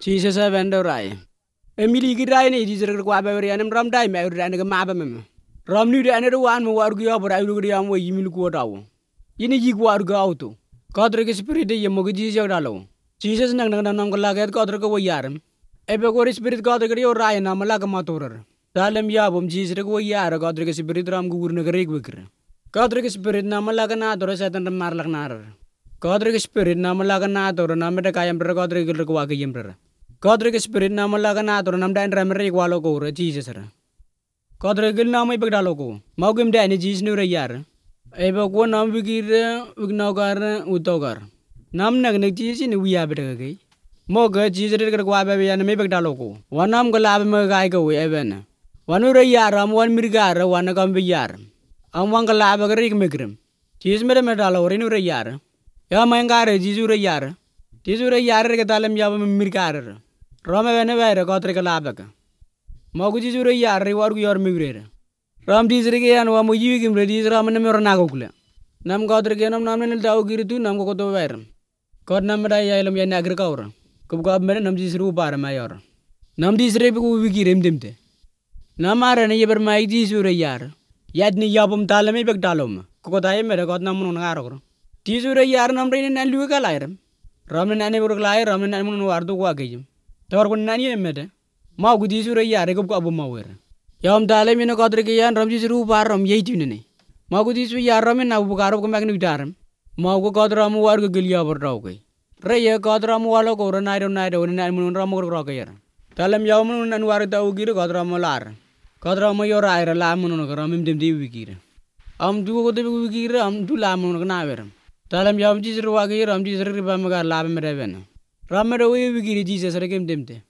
Jesus avendo rai. Emili girai ni Jesus kwa ba rianam ram dai me ran ga ma ba mem. Ram ni de ane wan mo war gu ya bra lu ri am wo yimil ko dawo. Yini ji war ga auto. Kadre ke spirit ye mo gi Jesus dalo. Jesus nang nang la ga kadre ko yaram. Ebe ko spirit kadre ke yo rai na mala ga matorer. Dalem ya bom Jesus ko yara kadre ke spirit ram gu gur na ga rek wekre. Kadre ke spirit na mala ga na dore satan mar lak nar. Kadre ke spirit na mala ga na dore na me de kayam dore kadre ke ko wa ga yem dore. Kadre ke spirit na mala ga na dore nam dan ram rek wa lo ko re Jesus ra. Kadre gil na mai bagdalo ko. Mau gem da ni Jesus nu re yar. Ebe ko nam wigir wignogar utogar. Nam nag ne Jesus ni wiya beta ga. Mo ga Jesus re ko wa ba ya ne mai bagdalo ko. Wanam ga la me ga ga we ebe na. Wanu re yar am wan mirgar wan ga be yar. Am wan ga la ba ga rik megrem. Jesus mere me dalo re nu re yar. Ya mai ga re Jesus re yar. Jesus re yar re ga dalem ya me mirgar. Rome bene bere kadre ga la ba ga. Mau ku Jesus re yar re war gu yor migre. Ram Jesus re ga yan wa mo yiwi gim re Jesus ram ne me rona go kule. Nam kadre ga nam ne daw giritu nam ko to wer. Kod nam da ya ilum ya nagre ka ora. Kub ga mere nam Jesus ru par ma yor. Nam Jesus re ku wigirem demte. Nam are ne yeber mai Jesus re yar. Yad ni yabum talame bek dalom. Ko dai mere kod nam mun ngaro. Jesus re yar nam re ne lu ga lairem. Ram ne ne bur lai ram ne mun war du wa gejim. Tor kun nani emede. Mau ku Jesus re yar ko abu mawer. Yam dale mino kadre ke yan ram Jesus ru par ram yei tunene. Mau ku Jesus yar ram na bu garo ko magni daram. Mau ku kadra mu war ko gilya bor daw ke. Re ye kadra mu walo ko na ro na mun ram ko ro ke yar. Dalam yam mun nan war daw gir kadra mu lar. Kadra mu yor ay la mun no ram dem di wikir. Am du ko de wikir am du la mun na wer. Dalam yam Jesus ru wa ke ram Jesus ri ba magar la me reven. Ram ro wi wikir Jesus re kem demte.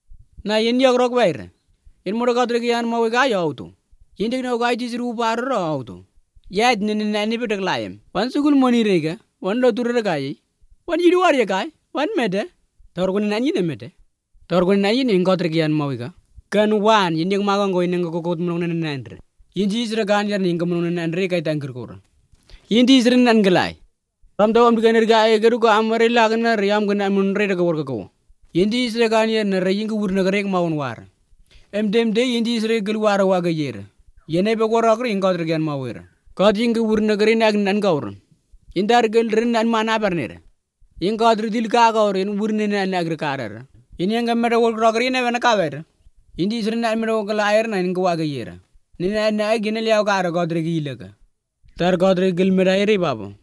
Na yen yag rok wair. Yen mo kadre ke yan mau ga yaw to. Yen de no ga Jesus ru par ro auto. Yad ne ne betek layem. Wan sugul moni rega. Wan lo tur rega yi. Wan yidu war ye kai. Wan mede. Tor kun nan yin mede. Tor kun nan yin in kadre ke yan mau ga. Kan wan yin yang magang go yin ko ko mun nan nan. Yin Jesus re gan yan yin ko mun nan re kai tangker ko. Yin Jesus nan gelai. Ram do am digan ga e geru ko amare lagna riam gna mun re ko wor ko. Yin Jesus re gan yan re yin ko wur na rek maun war. Em dem de yin Jesus re gel war wa ga yer. Yene be ko rok rin kadre gen mawir. Kad yin ko wur na gari nag nan gaur. Yin dar gel rin nan mana barner. Yin kadre dil ka gaur yin wur ne nan agre karar. Yin yang gamere wor rok rin ne ka wer. Yin Jesus re nan mero ko laer nan ko wa ga yer. Ni na na ginel yaw ka kadre gi lega. Tar kadre gel mera ere babo.